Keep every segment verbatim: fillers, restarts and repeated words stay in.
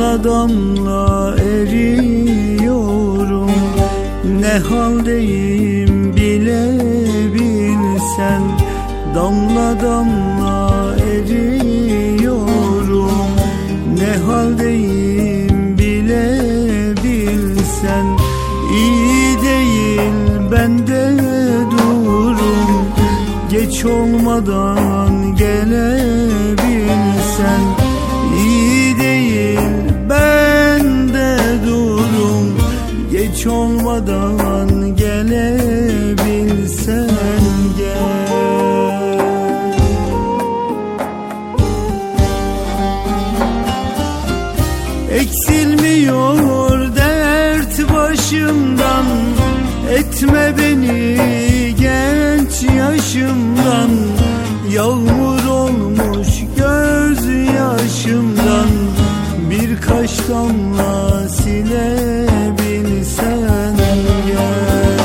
Damla damla eriyorum, ne haldeyim bile bilsen. Damla damla eriyorum, ne haldeyim bile bilsen. İyi değil bende durum, geç olmadan gelebilsen. İyi değil bende durum, geç olmadan gelebilsen. Gel. Eksilmiyor dert başımdan, etme beni genç yaşımdan. Yağmur olmuş gözyaşımdan, birkaç damla silebilsen. Gel.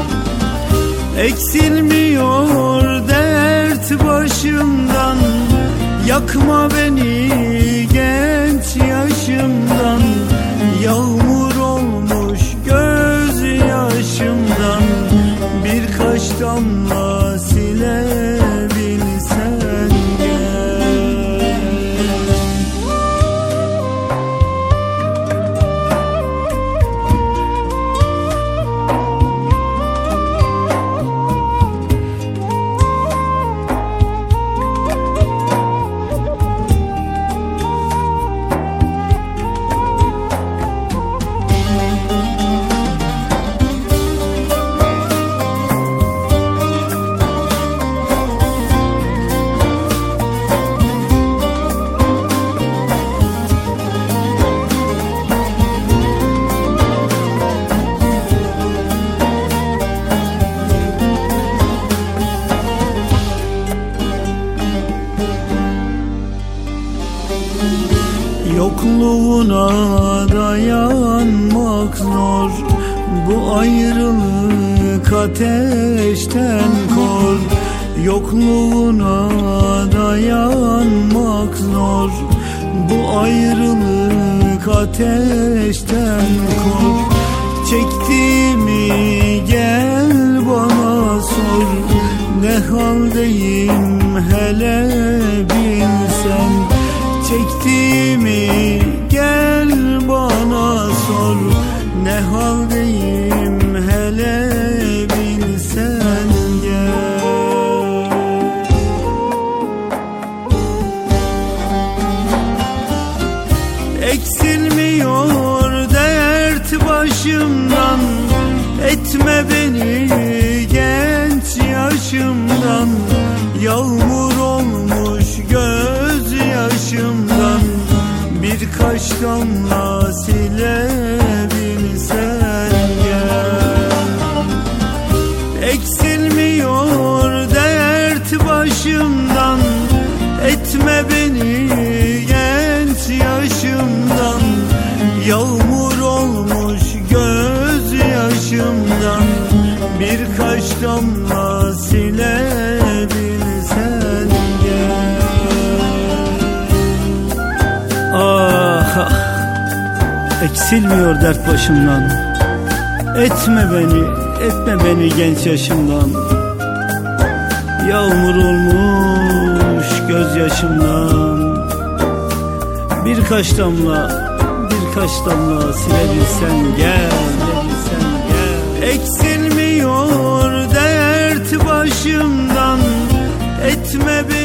Eksilmiyor dert başımdan, yakma beni genç yaşımdan. Yağmur olmuş gözyaşımdan, birkaç damla silebilsen. Gel. Yokluğuna dayanmak zor, bu ayrılık ateşten kor. Yokluğuna dayanmak zor, bu ayrılık ateşten kor. Çektiğimi gel bana sor, ne haldeyim hele bilsen. Çektiğimi gel bana sor, ne haldeyim hele bilsen. Gel. Eksilmiyor dert başımdan, etme beni genç yaşımdan. Yağmur olmuş gözyaşımdan, birkaç damla silebilsen. Gel. Eksilmiyor dert başımdan, etme beni genç yaşımdan. Yağmur olmuş gözyaşımdan, birkaç damla silebilsen. Gel. Ah ah, eksilmiyor dert başımdan, etme beni, etme beni genç yaşımdan. Yağmur olmuş gözyaşımdan, birkaç damla, birkaç damla silebilsen. Gel, silebilsen. Gel. Eksilmiyor dert başımdan, etme beni